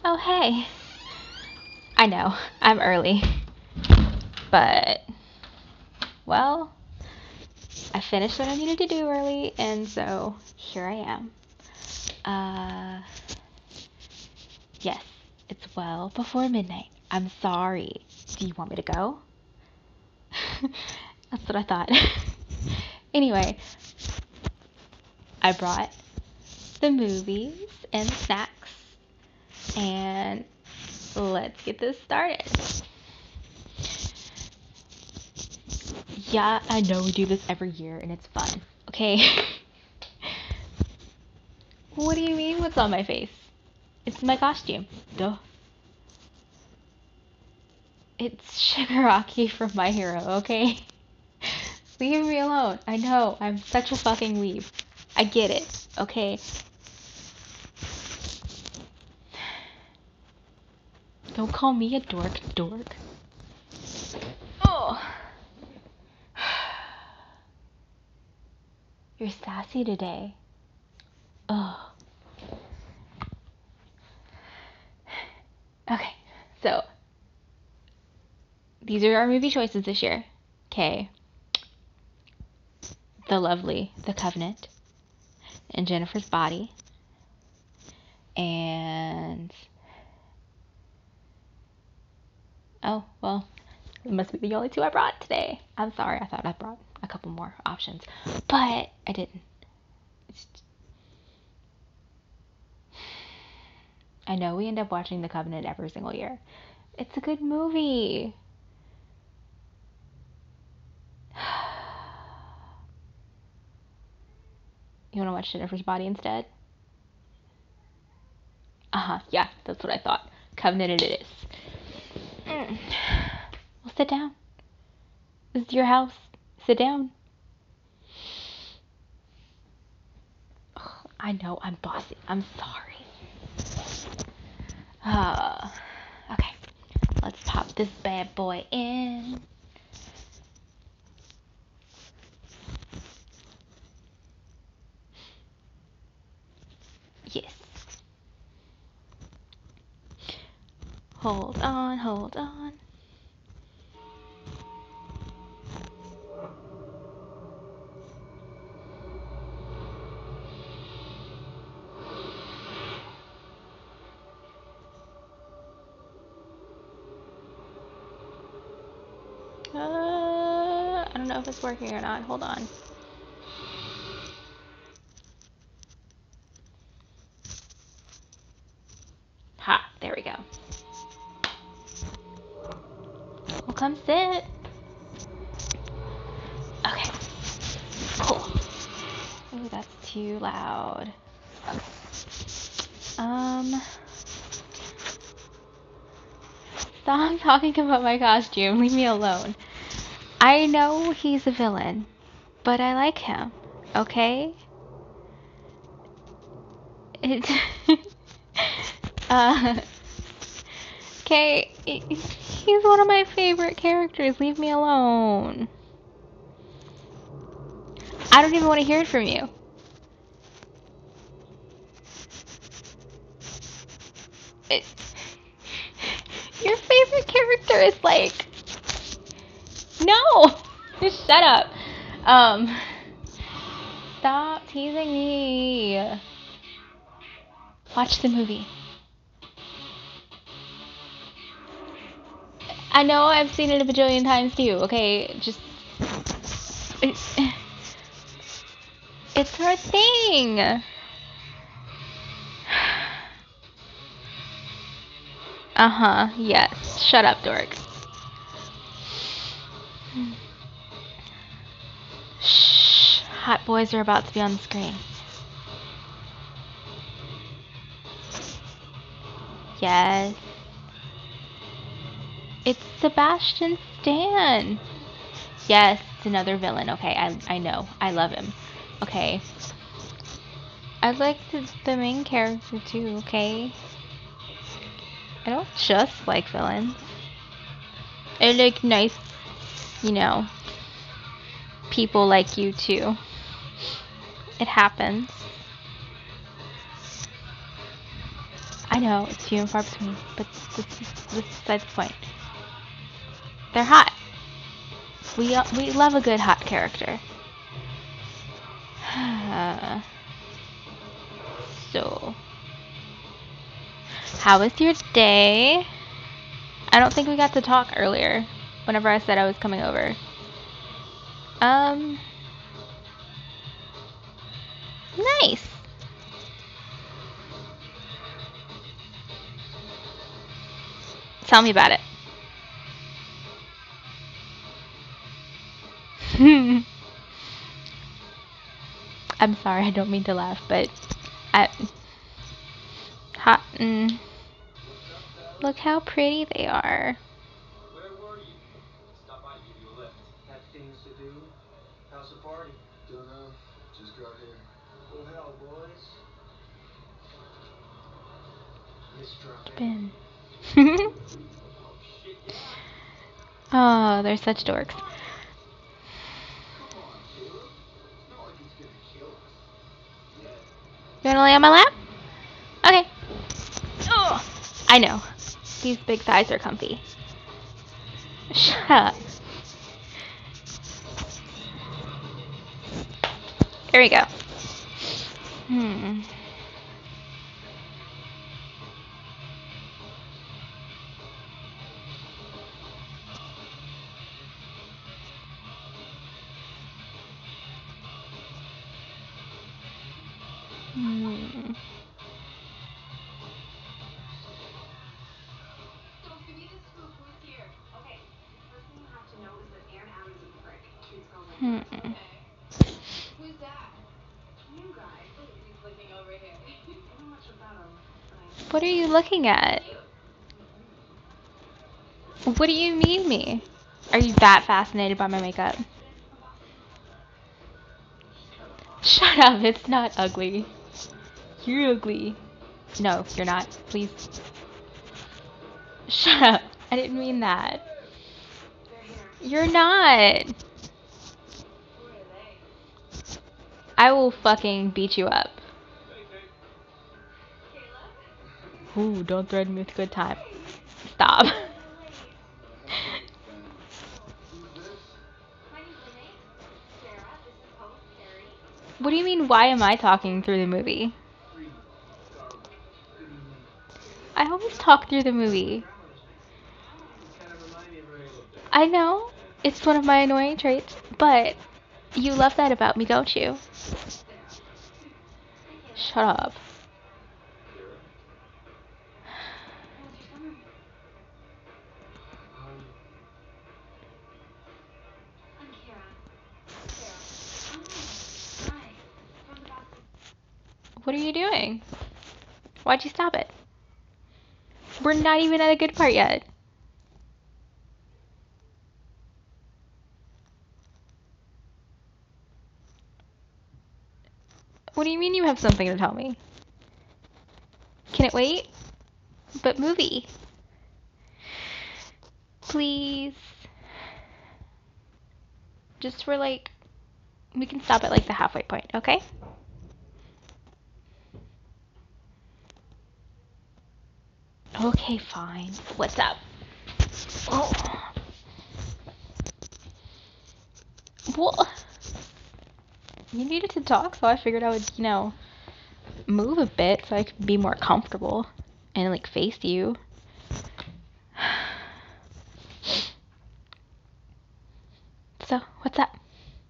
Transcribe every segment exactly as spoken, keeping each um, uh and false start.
Oh, hey. I know, I'm early. But, well, I finished what I needed to do early, and so here I am. Uh, yes, it's well before midnight. I'm sorry. Do you want me to go? That's what I thought. Anyway, I brought the movies and snacks, and let's get this started. Yeah, I know we do this every year, and it's fun. Okay? What do you mean what's on my face? It's my costume. Duh. It's Shigaraki from My Hero, okay? Leave me alone. I know, I'm such a fucking weeb. I get it, okay? Don't call me a dork, dork. Oh. You're sassy today. Oh. Okay, so these are our movie choices this year. Okay. The Lovely, The Covenant, and Jennifer's Body. And oh, well, it must be the only two I brought today. I'm sorry, I thought I brought a couple more options, but I didn't. It's... I know we end up watching The Covenant every single year. It's a good movie. You want to watch Jennifer's Body instead? Uh-huh, yeah, that's what I thought. Covenant it is. Mm. Well, sit down. This is your house. Sit down. Ugh, I know, I'm bossy. I'm sorry. Uh, okay, let's pop this bad boy in. Yes. Hold on, hold on. Uh, I don't know if it's working or not. Hold on. Ha, there we go. Well, come sit. Okay, cool. Ooh, that's too loud. Okay. Um, stop talking about my costume. Leave me alone. I know he's a villain, but I like him. Okay? It. uh. Okay, he's one of my favorite characters. Leave me alone. I don't even want to hear it from you. It, your favorite character is like... No! Just shut up. Um, stop teasing me. Watch the movie. I know I've seen it a bajillion times too, okay? Just... It, it's her thing. Uh-huh, yes. Shut up, dork. Shh. Hot boys are about to be on the screen. Yes. It's Sebastian Stan. Yes, it's another villain. Okay, I I know. I love him. Okay. I like the, the main character too, okay? I don't just like villains. I like nice, you know, people like you too. It happens. I know, it's few and far between, but this is this is besides the point. They're hot. We uh, we love a good hot character. So, how was your day? I don't think we got to talk earlier, whenever I said I was coming over. Um, nice. Tell me about it. I'm sorry, I don't mean to laugh, but I hot. Mm, look how pretty they are. Where were you? Stop by, give you a lift. Had things to do. How's the party? Don't know. Just got here. Oh hell, boys. Miss drop in. Ben. Oh shit, yeah. Oh, they're such dorks. Come on, Caleb. It's not like he's gonna kill us. Yeah. You wanna lay on my lap? Okay. Ugh. I know. These big thighs are comfy. Shut up. There we go. Hmm. Hmm. So give me the scoop. Who's here? Okay. First thing you have to know is that Aaron Adams is a prick. Treats girls like Hmm. dirt. Okay. Who's that? New guy. Ooh, he's looking over here. I don't know much about him, but I What are you looking at? cute. What do you mean me? Are you that fascinated by my makeup? Shut up, it's not ugly. You're ugly. No, you're not. Please. Shut up. I didn't mean that. They're here. You're not. Who are they? I will fucking beat you up. Caleb? Ooh, don't threaten me with a good time. Stop. Late. Who's this? My name's Renee. Sarah. This is host Carrie. What do you mean, why am I talking through the movie? Greetings, darling. Good evening. I always talk through the movie. Grandmother's name. You kind of remind me of her. I know. It's one of my annoying traits, but you love that about me, don't you? Shut up. Kira. How was your summer? Um, I'm Kara. Sarah. Oh, hi. From the Boston. What are you doing? Why'd you stop it? We're not even at a good part yet. What do you mean you have something to tell me? Can it wait? But movie. Please. Just for like, we can stop at like the halfway point, okay? Okay, fine. What's up? Oh. Well, you needed to talk, so I figured I would, you know, move a bit so I could be more comfortable and like face you. So, what's up?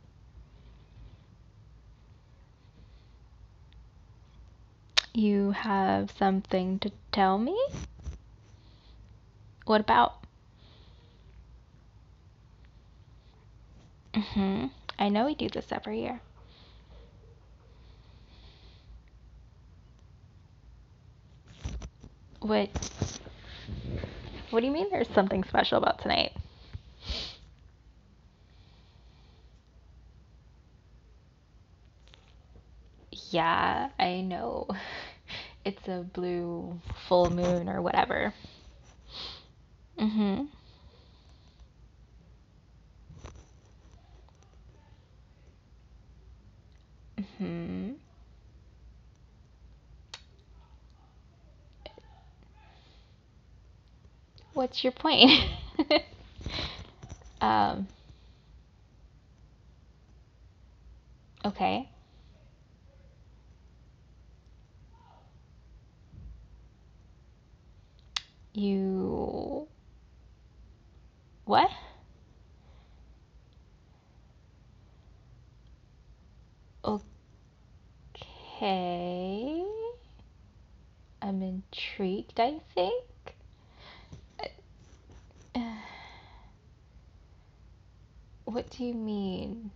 You have something to tell me? What about? Mhm. I know we do this every year. What? What do you mean there's something special about tonight? Yeah, I know. It's a blue full moon or whatever. Mhm. Mhm. what's your point? um, okay. You... What? Okay. I'm intrigued, I think. What do you mean?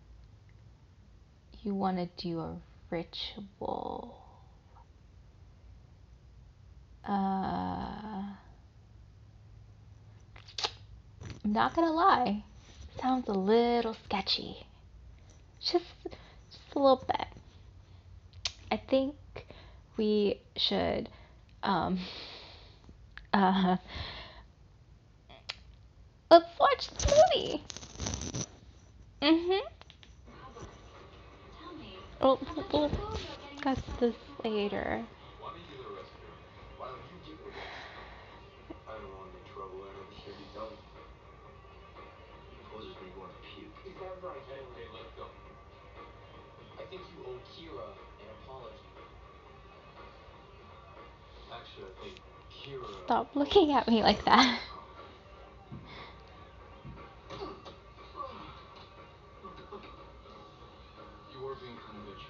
You want to do a ritual? Uh, I'm not gonna lie. Sounds a little sketchy. Just, just a little bit. I think we should, um, uh, let's watch the movie. Mm-hmm. Tell me. We'll, we'll discuss this later. Why don't you give it a rest, Kira? Why don't you give it a rest? I don't want any trouble. I know the shit he told me. He poses me going to puke. Is that right? Hey, hey, let him go. I think you owe Kira an apology. Actually, I think Kira. Stop looking at me like that. You were being kind of bitchy.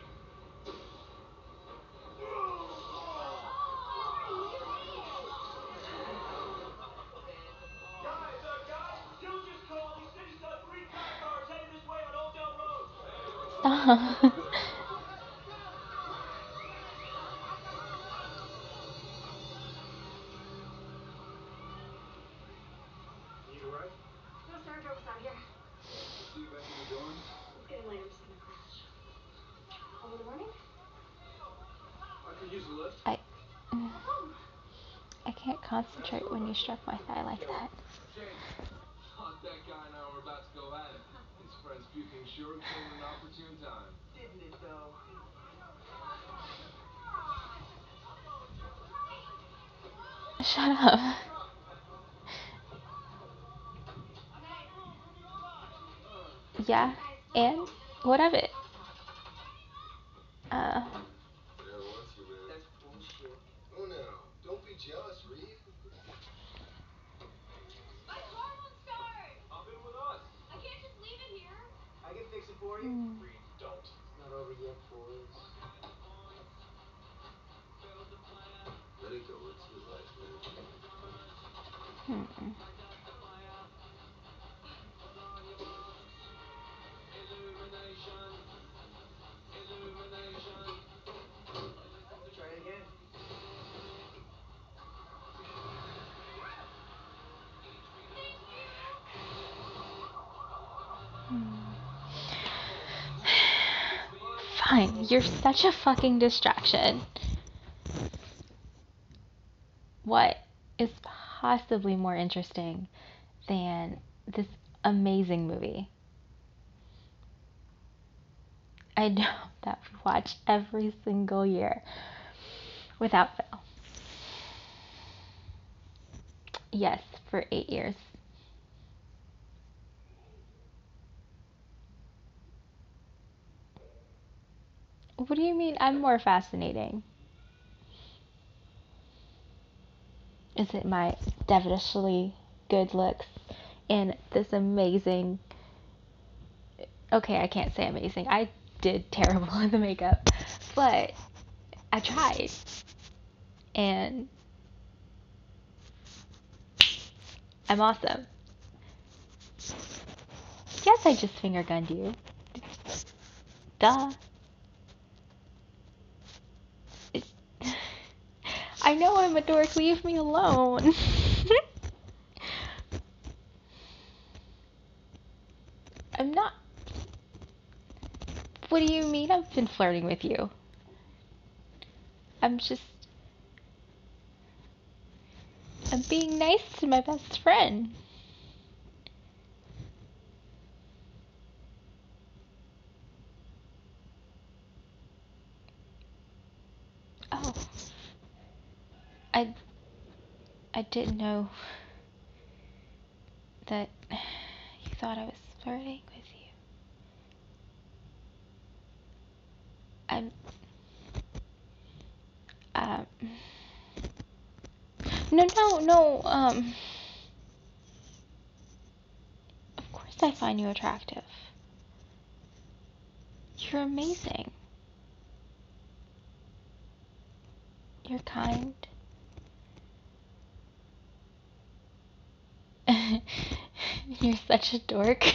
Guys, uh, guys, you just called. He said he saw three cop cars heading this way on Old Town Road. Stop. Need a ride? No, sir, drove us out here. See you back in the dorms? It's getting late. I'm just gonna crash. Home in the morning? I could use a lift. I, Come home. I can't concentrate when you stroke my thigh like that. Shane, fuck that guy and I were about to go at it. His friend's puking sure came at an opportune time. Didn't it, though? Shut up. Yeah, and what of it? Uh, Yeah, what's you, man? That's bullshit. Oh, no. Don't be jealous, Reed. My car won't start. Hop in with us. I can't just leave it here. I can fix it for you. hmm. Reed, don't. It's not over yet, boys. Let it go. It's his life, man. Hmm. Try it again. Fine, you're such a fucking distraction. What is possibly more interesting than this amazing movie? I know that we watch every single year without fail. Yes, for eight years. What do you mean I'm more fascinating? Is it my devilishly good looks and this amazing... Okay, I can't say amazing. I did terrible in the makeup, but I tried. And I'm awesome. Yes, I just finger gunned you. Duh. It- I know I'm a dork. Leave me alone. I'm not. What do you mean I've been flirting with you? I'm just. I'm being nice to my best friend. Oh. I. I didn't know. that you thought I was flirting with you. I'm, um, no, no, no, um, of course I find you attractive. You're amazing. You're kind. You're such a dork.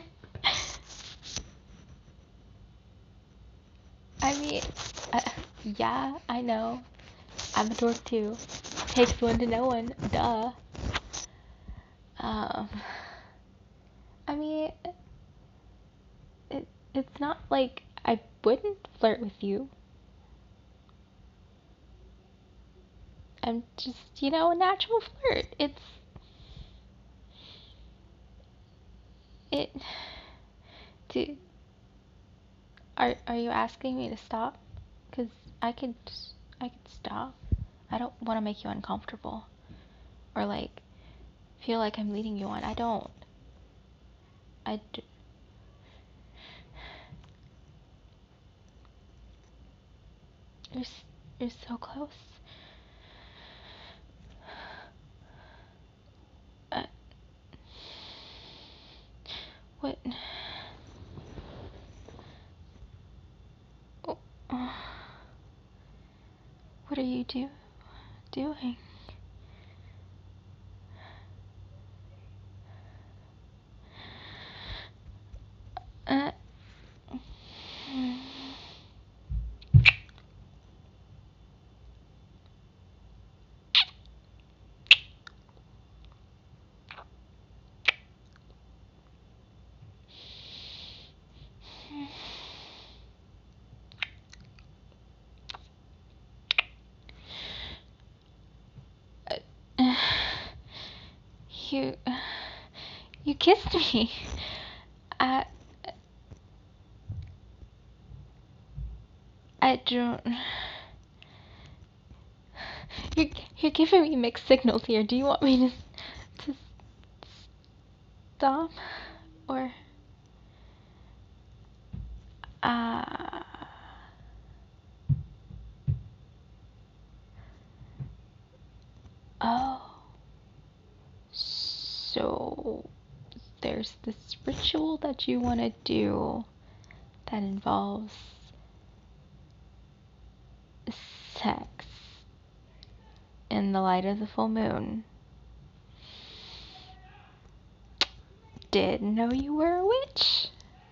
I mean, uh, yeah, I know. I'm a dork too. Takes one to know one. Duh. Um, I mean, it, it's not like I wouldn't flirt with you. I'm just, you know, a natural flirt. It's, it, do, are, are you asking me to stop? Because I could, I could stop. I don't want to make you uncomfortable. Or like, feel like I'm leading you on. I don't. I d- you're, you're so close. Uh, what? Oh, uh, what are you do doing? Uh, uh, you, you kissed me. I, I don't. You're, you're giving me mixed signals here. Do you want me to, to stop? Or, uh, oh, so there's this ritual that you want to do that involves sex in the light of the full moon. Didn't know you were a witch.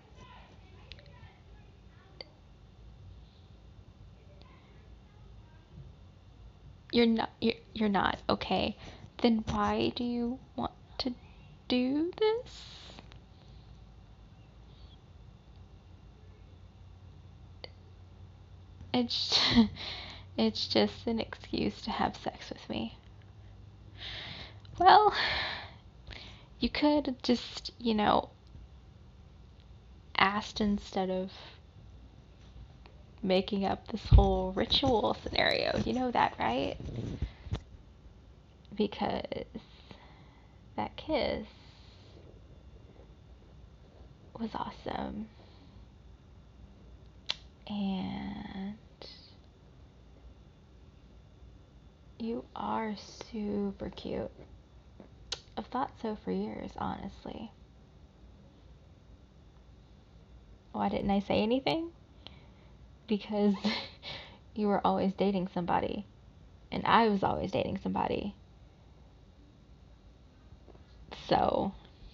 You're not. You're, you're not. Okay. Then why do you want to do this? It's it's just an excuse to have sex with me. Well, you could just, you know, asked instead of making up this whole ritual scenario. You know that, right? Because that kiss was awesome. And you are super cute. I've thought so for years, honestly. Why didn't I say anything? Because you were always dating somebody, and I was always dating somebody. So,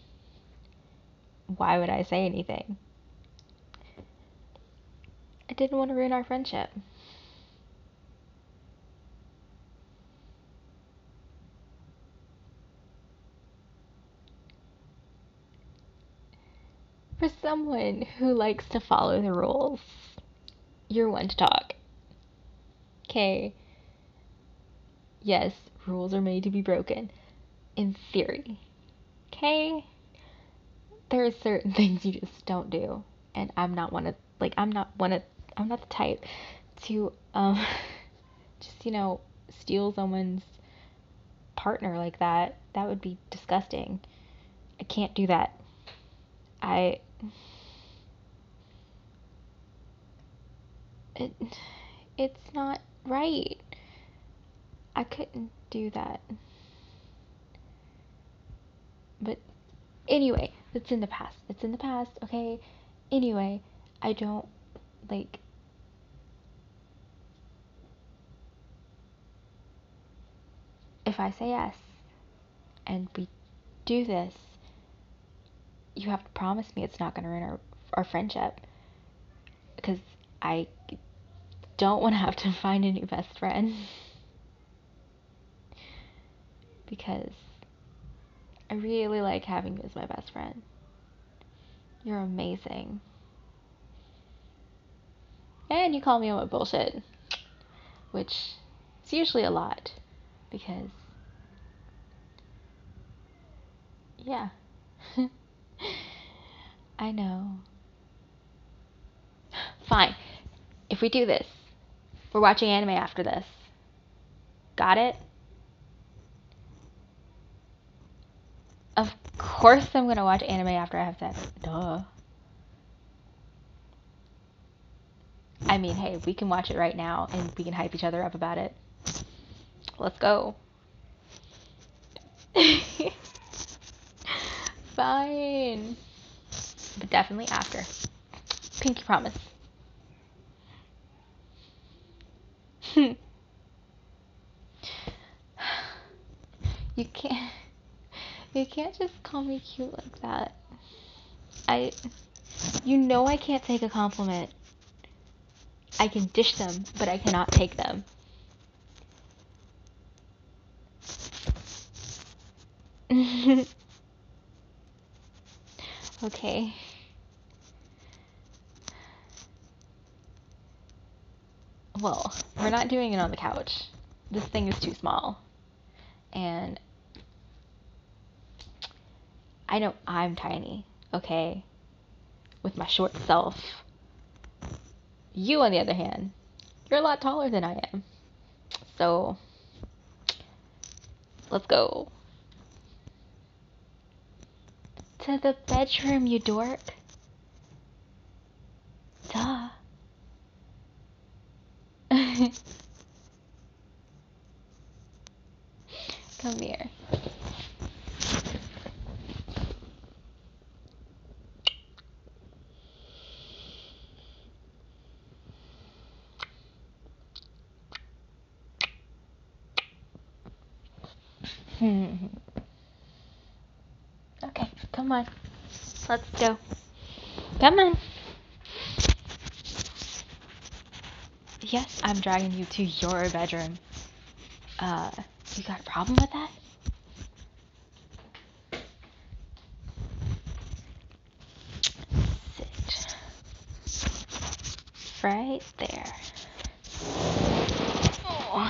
why would I say anything? I didn't want to ruin our friendship. For someone who likes to follow the rules, you're one to talk. Okay. Yes, rules are made to be broken. In theory. Okay? There are certain things you just don't do. And I'm not one of, like, I'm not one of, I'm not the type to, um, just, you know, steal someone's partner like that. That would be disgusting. I can't do that. I... It, it's not right. I couldn't do that. But anyway, it's in the past. It's in the past, okay? Anyway, I don't, like... If I say yes, and we do this, you have to promise me it's not going to ruin our, our friendship. Because I don't want to have to find a new best friend. Because I really like having you as my best friend. You're amazing. And you call me on my bullshit. Which is usually a lot. Because, yeah. I know. Fine. If we do this, we're watching anime after this. Got it? Of course I'm gonna watch anime after I have sex. Duh. I mean, hey, we can watch it right now and we can hype each other up about it. Let's go. Fine. But definitely after. Pinky promise. You can't You can't just call me cute like that. I You know I can't take a compliment. I can dish them, but I cannot take them. Okay. Well, we're not doing it on the couch. This thing is too small. And I know I'm tiny, okay? With my short self. You, on the other hand, you're a lot taller than I am. So, let's go. To the bedroom, you dork. Duh. Come here. Okay, come on. Let's go. Come on. Yes, I'm dragging you to your bedroom. Uh, you got a problem with that? Sit. Right there. Oh.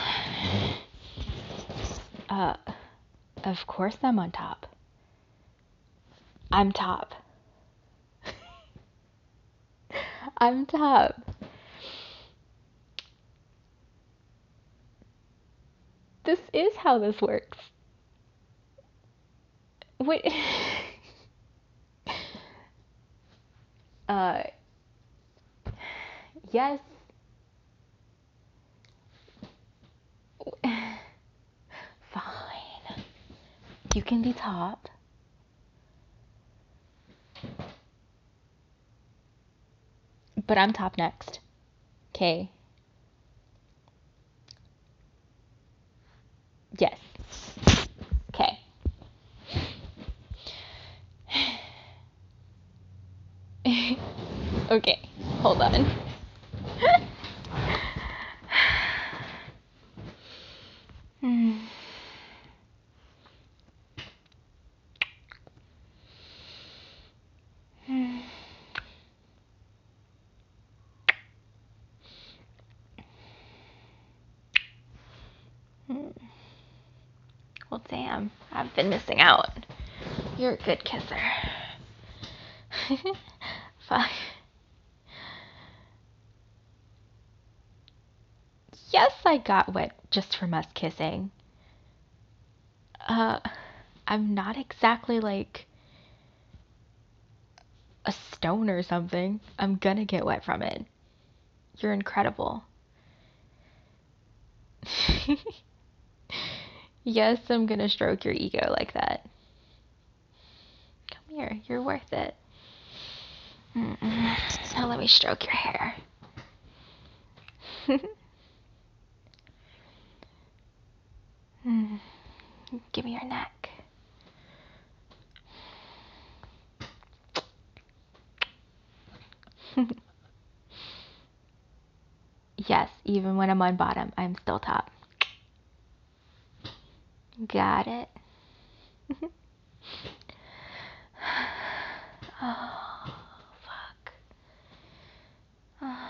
Uh, of course I'm on top. I'm top. I'm top. This is how this works. Wait. uh, yes. Fine. You can be top. But I'm top next. Okay. Yes. Okay. Okay. Hold on. Hmm. Hmm. Well, damn. I've been missing out. You're a good kisser. Fine. Yes, I got wet just from us kissing. Uh, I'm not exactly like stone or something. I'm gonna get wet from it. You're incredible. Yes, I'm gonna stroke your ego like that. Come here, you're worth it. Mm-mm. Now let me stroke your hair. mm. Give me your neck. Yes, even when I'm on bottom, I'm still top. Got it. Oh, fuck. Oh.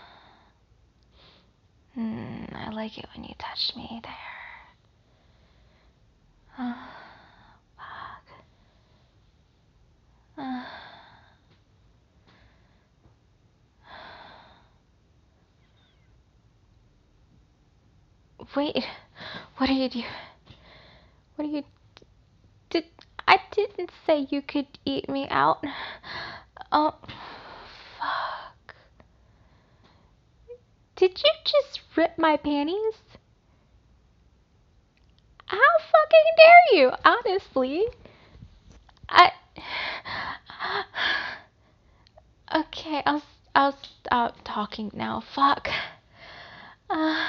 Mm, I like it when you touch me there. Oh, fuck. Oh. Wait, what are you doing? What are you... Did... I didn't say you could eat me out. Oh, fuck. Did you just rip my panties? How fucking dare you? Honestly. I... Okay, I'll, I'll stop talking now. Fuck. Uh...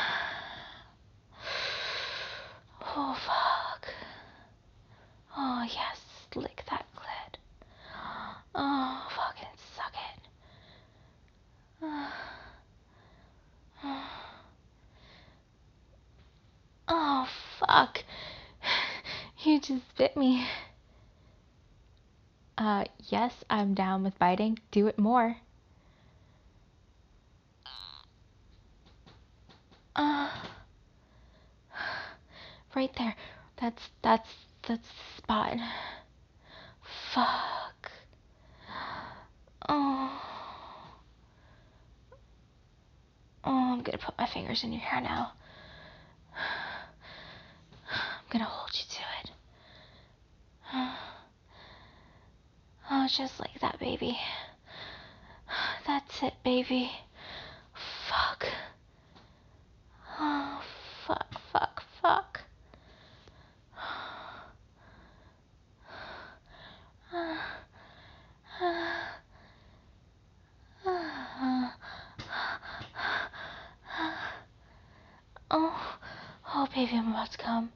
Oh, fuck. Oh, yes. Lick that clit. Oh, fucking suck it. Oh, oh, fuck. You just bit me. Uh, yes, I'm down with biting. Do it more. Uh, right there. That's, that's, that's the spot. Fuck. Oh. Oh, I'm gonna put my fingers in your hair now. I'm gonna hold you to it. Oh, just like that, baby. That's it, baby. Fuck. Oh, fuck, fuck, fuck. Oh, oh, baby, I'm about to come.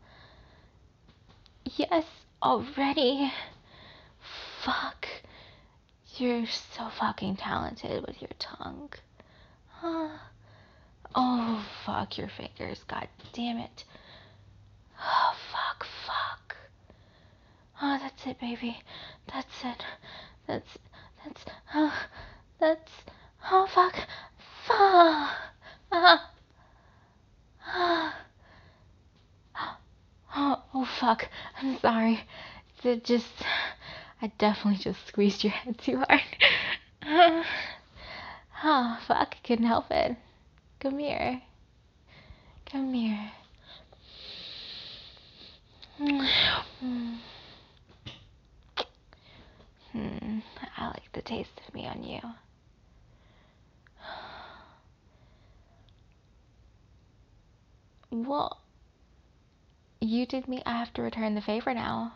Yes, already. Fuck. You're so fucking talented with your tongue. Huh. Oh, fuck your fingers. God damn it. Oh, fuck, fuck. Oh, that's it, baby. That's it. That's, that's, uh, that's, oh, fuck. Fuck. Uh, uh, oh, oh, fuck. I'm sorry. It just, I definitely just squeezed your head too hard. Uh, oh, fuck. I couldn't help it. Come here. Come here. Hmm. Hmm. I like the taste of me on you. Well, you did me. I have to return the favor now.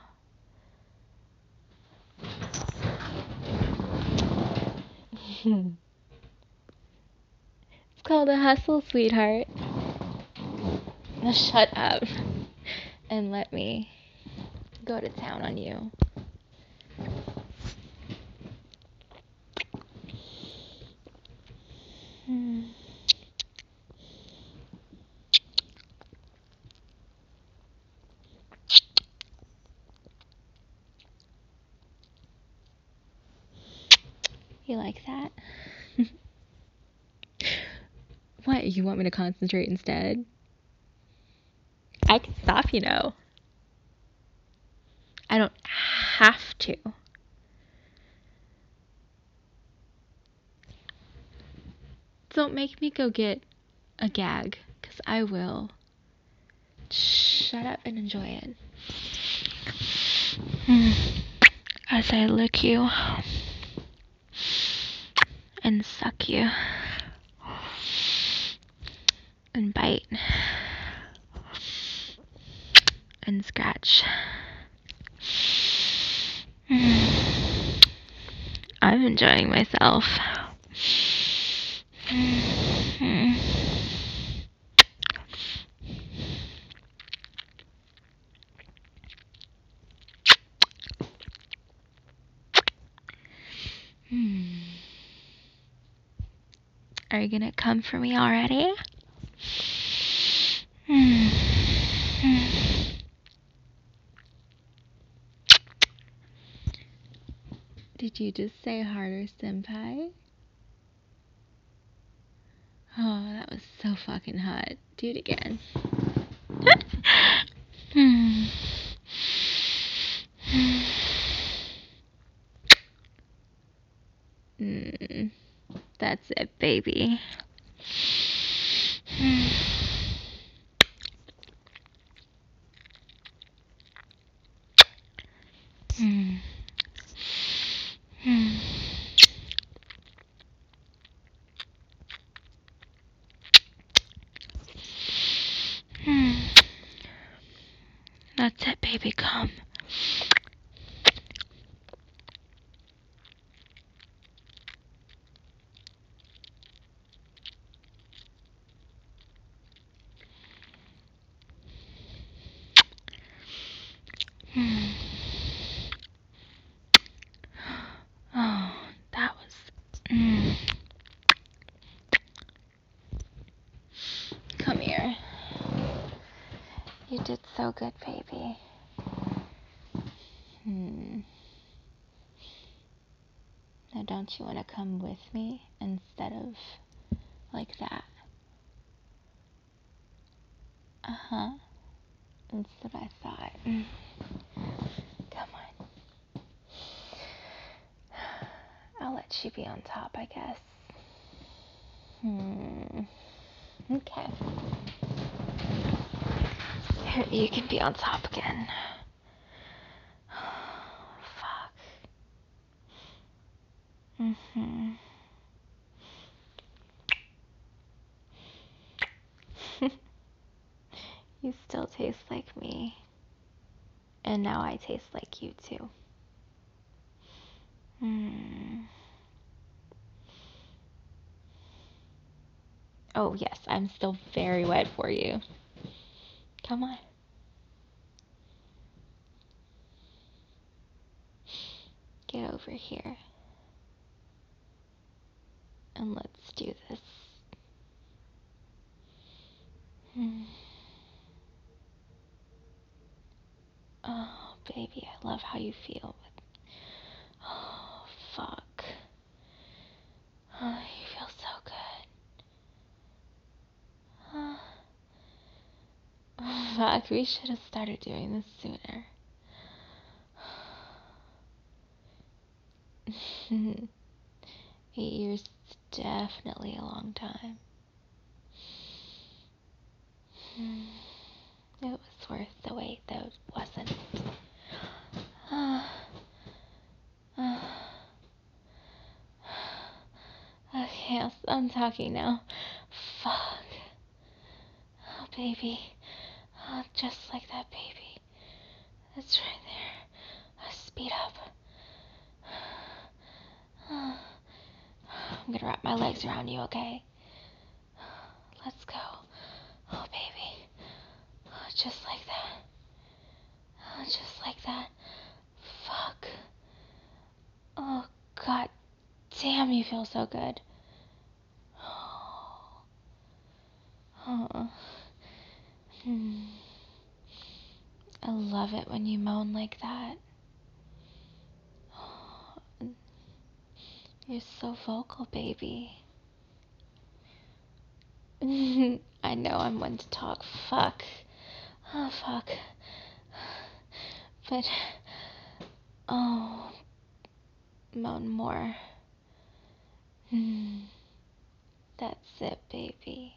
It's called a hustle, sweetheart. Now shut up and let me go to town on you. Hmm. You like that? What, you want me to concentrate instead? I can stop, you know. I don't have to. Don't make me go get a gag, because I will. Shut up and enjoy it. As I lick you. and suck you and bite and scratch. I'm enjoying myself. Are you gonna come for me already? Did you just say harder, senpai? Oh, that was so fucking hot. Do it again. mm, that's it, baby. Hmm. Hmm. Hmm. That's it, baby. Come. Hmm. Oh, that was. Mm. Come here. You did so good, baby. Hmm. Now, don't you want to come with me instead of like that? Uh huh. That's what I thought. Come on. I'll let you be on top, I guess. Hmm. Okay. Here, you can be on top again. Fuck. Mm-hmm. You still taste like me. And now I taste like you too. Hmm. Oh, yes, I'm still very wet for you. Come on. Get over here. And let's do this. Hmm. Oh, baby, I love how you feel. Oh, fuck. Oh, you feel so good. Oh, fuck, we should have started doing this sooner. Eight years is definitely a long time. It was worth the wait, though, wasn't it? Uh, uh, okay, I'll, I'm talking now. Fuck. Oh, baby. Oh, just like that, baby. That's right there. Uh, speed up. Uh, I'm gonna wrap my legs around you, okay? Let's go. Oh, baby. Oh, just like that. Oh, just like that. Fuck. Oh, god damn, you feel so good. Oh. Hmm. I love it when you moan like that. You're so vocal, baby. I know I'm one to talk. Fuck. Oh, fuck. But, oh, moan more. Hmm. That's it, baby.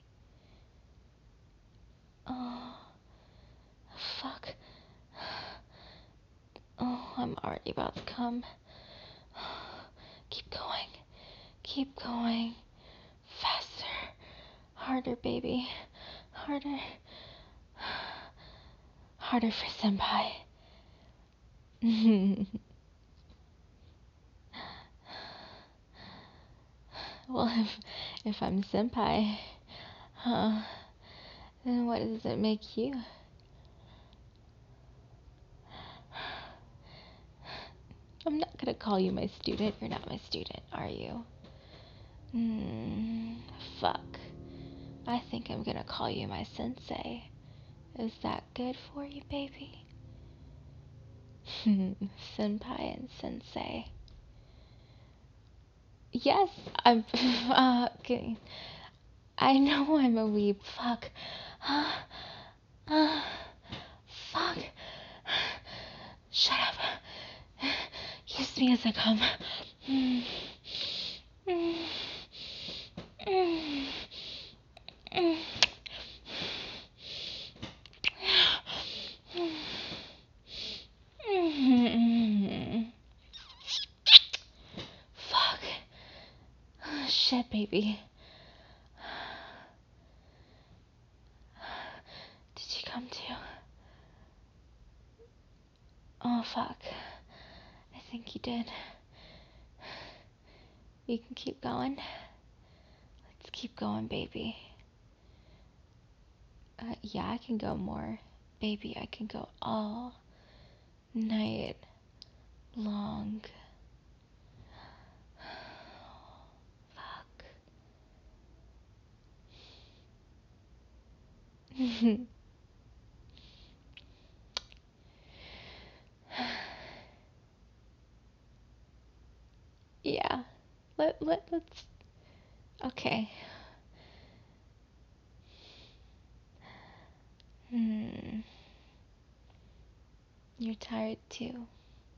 Oh, fuck. Oh, I'm already about to come. Keep going. Keep going. Faster. Harder, baby. Harder. Harder for senpai. Well, if, if I'm senpai, huh, then what does it make you? I'm not gonna call you my student. You're not my student, are you? Hmm, fuck. I think I'm gonna call you my sensei. Is that good for you, baby? Senpai and sensei. Yes, I'm uh, kidding. I know I'm a weeb. Fuck. Uh, uh, fuck. Shut up. Use me as I come. Mm. Mm. Mm. Mm. Mm. Fuck. Oh, shit, baby. Did you come too? Oh, fuck. I think you did. You can keep going. Let's keep going, baby. Uh, yeah, I can go more. Baby, I can go all night long. Fuck. Yeah. Let, let, let's... Okay. Hmm. You're tired too.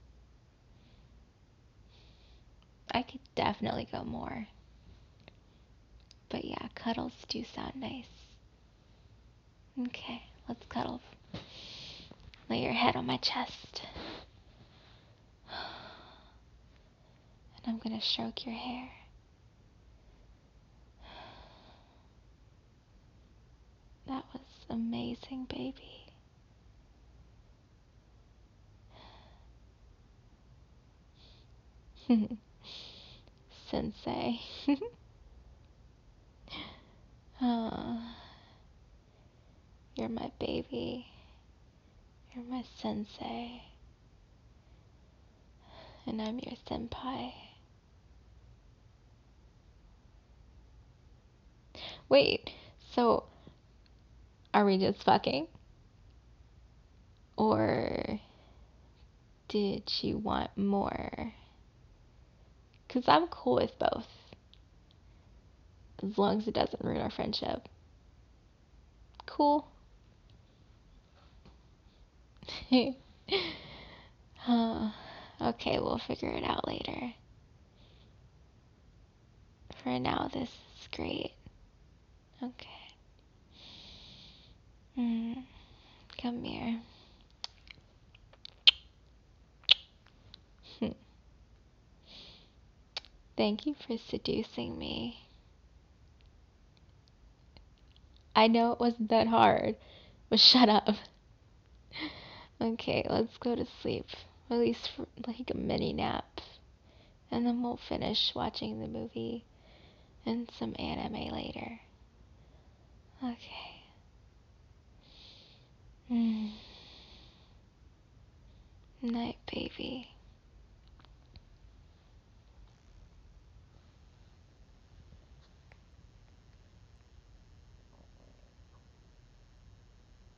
I could definitely go more. But yeah, cuddles do sound nice. Okay, let's cuddle. Lay your head on my chest. And I'm gonna stroke your hair. That was amazing, baby. Sensei. Oh, you're my baby. You're my sensei. And I'm your senpai. Wait, so are we just fucking? Or did you want more? Because I'm cool with both. As long as it doesn't ruin our friendship. Cool. uh, okay, we'll figure it out later. For now, this is great. Okay. Mm, come here. Thank you for seducing me. I know it wasn't that hard, but shut up. Okay, let's go to sleep. At least for like a mini nap. And then we'll finish watching the movie and some anime later. Okay. Mm. Night, baby.